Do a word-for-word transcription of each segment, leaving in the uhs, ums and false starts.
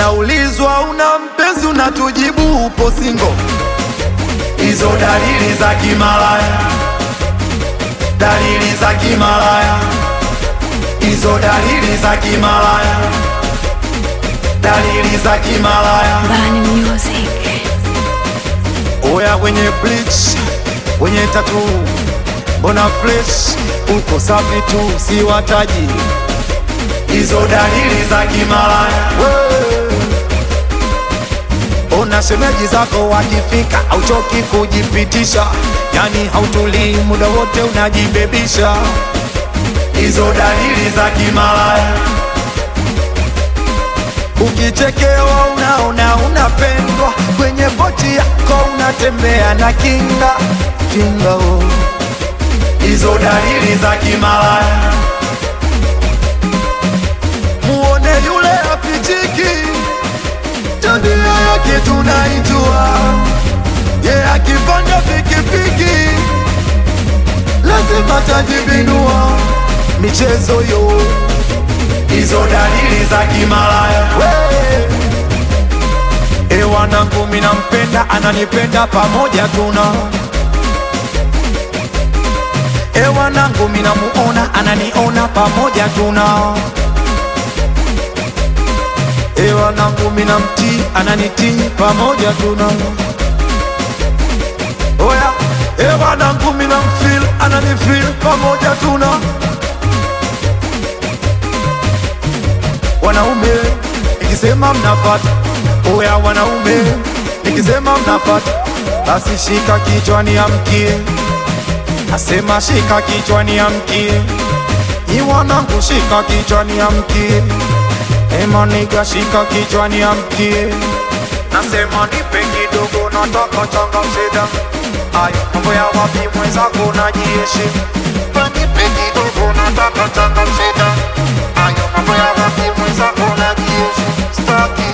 Unaulizwa una mpenzi unatujibu upo single. Hizo dalili za kimalaya, dalili za kimalaya. Hizo dalili za kimalaya, dalili za kimalaya. Bani Music. Oya wenye bleach, wenye tattoo, bona flesh, uko safi tu si wataji. Hizo dalili za kimalaya. Ona shemeji zako wakifika, hauchoki kujipitisha, yani hautulii muda wote unajibebisha. Hizo dalili za kimalaya. Ukichekewa unaona unapendwa, kwenye boti yako unatembea na kinga kinga oh. Hizo dalili za kimalaya. Muone yule apichiki, tabia yake tunaijua. Ye yeah, akipanda pikipiki lazima tajibinua. Michezo yo. Hizo dalili za kimalaya. E wanangu mina mpenda, ananipenda pamoja tuna. E wanangu mina muona, ananiona pamoja tuna. E wanangu mina mtii, ananitii pamoja tuna. Oya, e wanangu mina mfeel, ananifeel pamoja tuna. Wanaume, nikisema mnafata. Oya wanaume, nikisema mnafata. Basi shika kichwani amkie. Nasema shika kichwani amkie. Ni wanangu shika kichwani amkie. Ema niga shika kichwani amkie. Nasema nipe kidogo nataka changa mseda. Ayo, mambo ya wapi mwenzako najieshi. Nipe kidogo nataka changa mseda. Ayo, mambo ya wapi mwenzako najieshi. Staki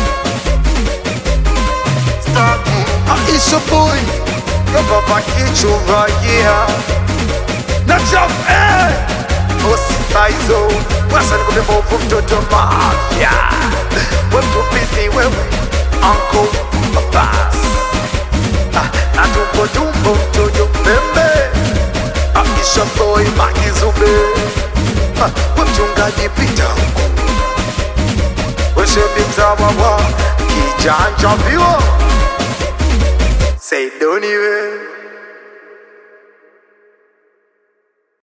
Staki It's your boy Baba Kichu right here. Nachaf eh Ositaizo Wasa niko bebo mtoto mafia. Wepo busy wewe Uncle Abbas. Na tumbo tumbo mtoto pembe. It's your boy Makizube. Mchungaji pita huku. Weshebi mzawawa kijanja viwo. Say don't even